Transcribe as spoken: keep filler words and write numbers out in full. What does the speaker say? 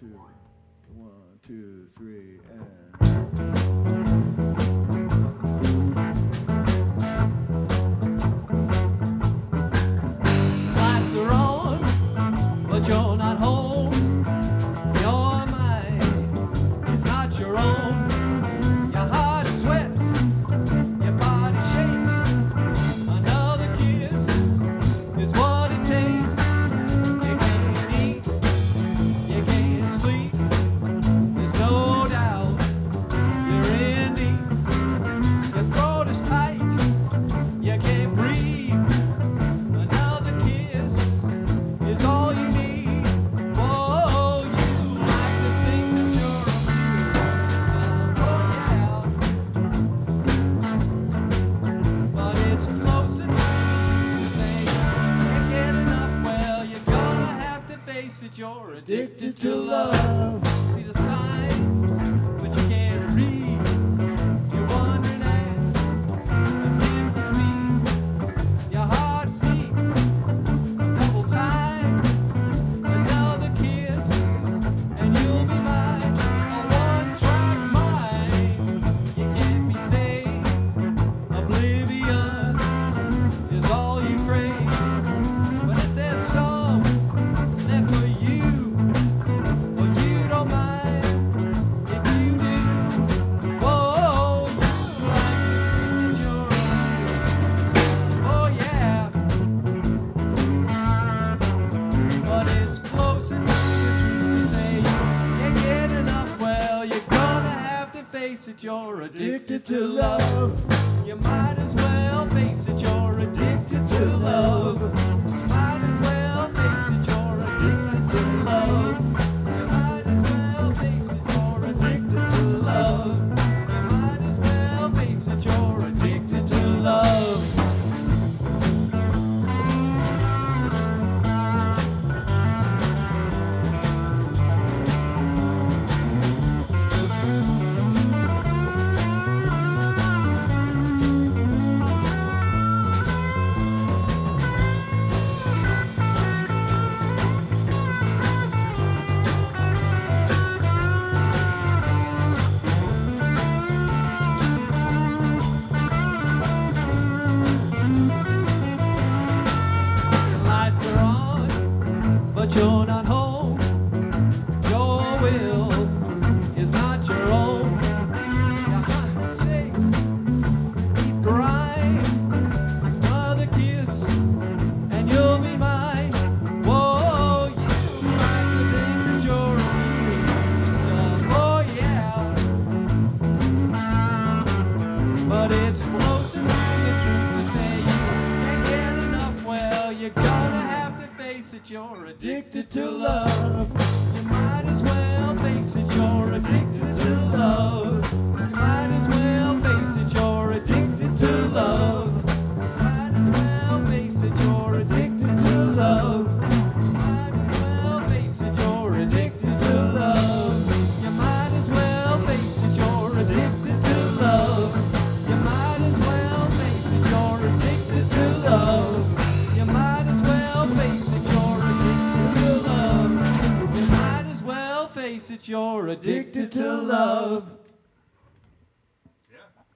two, one, two, three, and. Lights are on, but you're not home. Your mind is not your own. Your heart sweats, your body shakes. Another kiss is what it takes. You can't eat, you can't sleep. There's no doubt you're in deep. Your throat is tight, you can't breathe. Another kiss is all you need. Whoa, you like to think that you're a real star, oh yeah. But it's closer to the truth to say you can't get enough. Well, you're gonna have to face it. You're addicted to love. See the signs, but you can't read. You're wondering at the difference between your heart beats double time. Another kiss, and you'll be mine. A one-track mind. You can't be saved. Oblivion is all you crave. But if there's some left for you, well, you don't mind. If you do, whoa, you like to think that you're a real star. Oh yeah. But it's closer to the truth to say you can't get enough. Well, you're gonna have to face it. You're addicted to love. You might as well face it. You're addicted to love. You might as well face it. You're addicted to love. You might as well face it. You're addicted to love. You might as well face it. You're addicted to love. The lights are on, but you're not home. Your will is not your own. Your heart shakes, teeth grind. Another kiss, and you'll be mine. Whoa, you like to think that you're a real star. Oh yeah. But it's closer to the truth to say you can't get enough. Well, you're gonna have to face it. You're addicted to love. You might as well face it. You're addicted to love. You might as well face it. You're addicted to love. You might as well face it. You're addicted to love. You might as well face it. You're addicted to love. You might as well face it. You're addicted to love. You might as well face it. You're addicted to love. You might as well face it. You're addicted to love. You might as well face it. You're addicted to love.